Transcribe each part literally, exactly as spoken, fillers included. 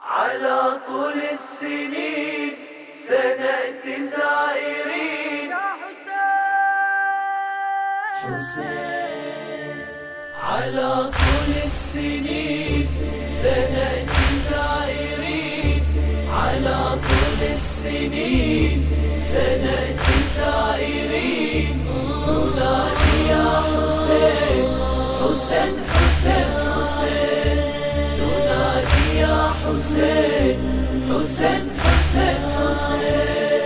على طول السنين سنأتي زائرين يا حسين حسين. على طول السنين سنأتي زائرين، على طول السنين سنأتي زائرين. ننادي يا حسين حسين حسين حسين، ننادي يا حسين حسين حسين حسين.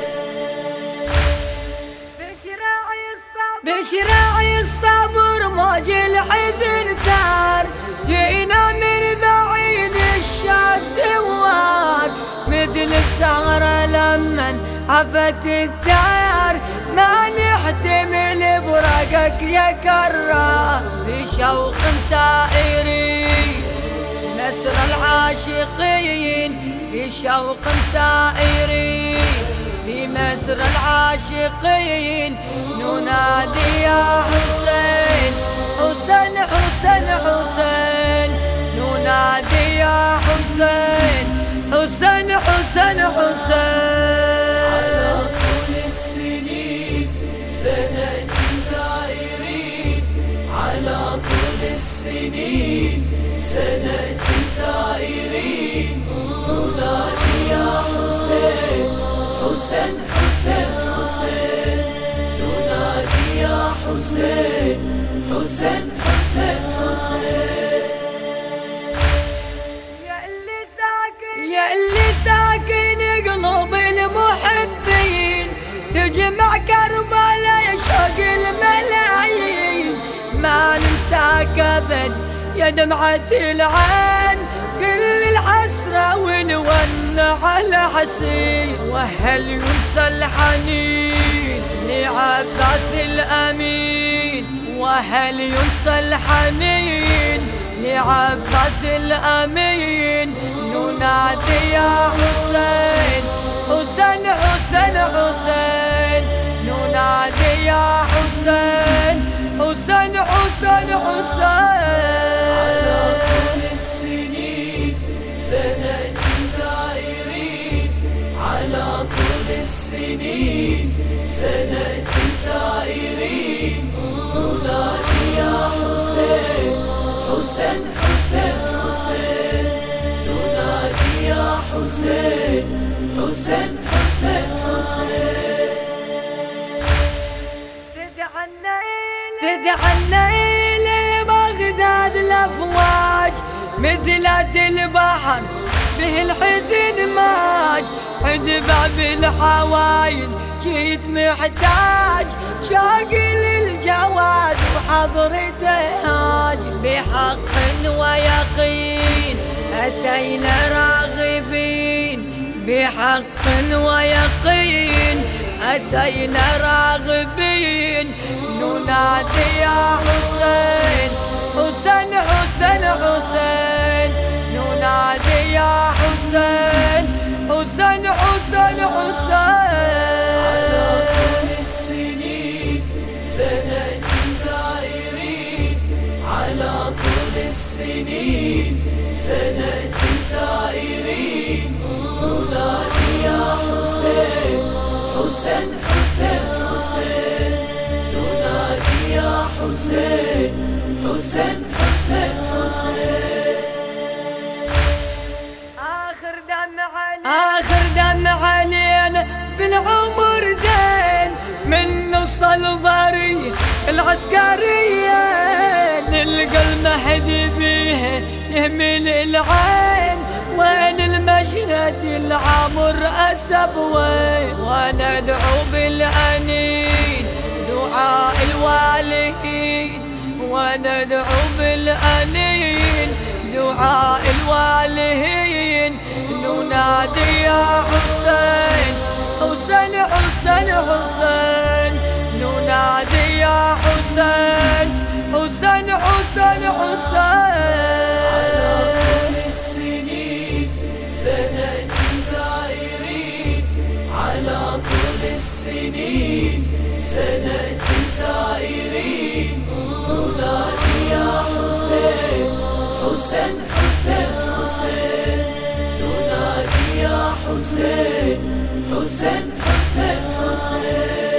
بشراعي الصبر موج الحزن ثار، جينا من بعيد الشاق سوار، مثل الثغرة لمن عفت الدار، ما نحتمل برقك يا كرار. بشوق سائرين نسر العاشقين، بشوق سائرين بمسر العاشقين. ننادي يا حسين حسين حسين حسين، ننادي يا حسين حسين حسين حسين. على طول السنين سنأتي زائرين، على طول السنين سنأتي زائرين. ننادي يا حسين حسين حسين حسين، ننادي يا حسين حسين حسين حسين. يا اللي ساكن قلوب المحبين، تجمع كربلاء يا شوق الملايين. ما ننساك ابد يا دمعة العين، كل الحسرة ونون على حسين. وهل ينسى الحنين لعباس الأمين، وهل ينسى الحنين لعباس الأمين. ننادي يا حسين حسين حسين حسين، ننادي يا حسين حسين حسين حسين. على طول السنين سنأتي زائرين، على طول السنين سنأتي زائرين. ننادي يا حسين حسين حسين حسين، ننادي يا حسين حسين حسين حسين. تدعى النيل بغداد الافواج، مثلات البحر به الحزن ماج. عند باب الحوايل جيت محتاج، شاقي للجواد وحضرته هاج. بحق ويقين أتينا راغبين، بحق ويقين أتينا راغبين. ننادي يا حسين حسين حسين حسين، ننادي يا حسين حسين حسين حسين. على طول السنين سنأتي زائرين، على طول السنين سنأتي زائرين. ننادي يا حسين حسين حسين حسين، ننادي يا حسين حسين حسين حسين. آخر دمع آخر دمع علينا بالعمر دين، من نوصل ضري العسكرية نلقى المهدي بيه يهمل العين. وين المشهد العمر أسف وين، وندعو بالأنين دعاء الوالدين، وندعو بالأنين دعاء الوالدين. ننادي يا حسين حسين حسين حسين، ننادي يا حسين حسين حسين حسين. على طول السنين سنأتي زائرين، على طول السنين سنأتي زائرين. ننادي يا حسين حسين حسين حسين، ينادي يا حسين حسين حسين حسين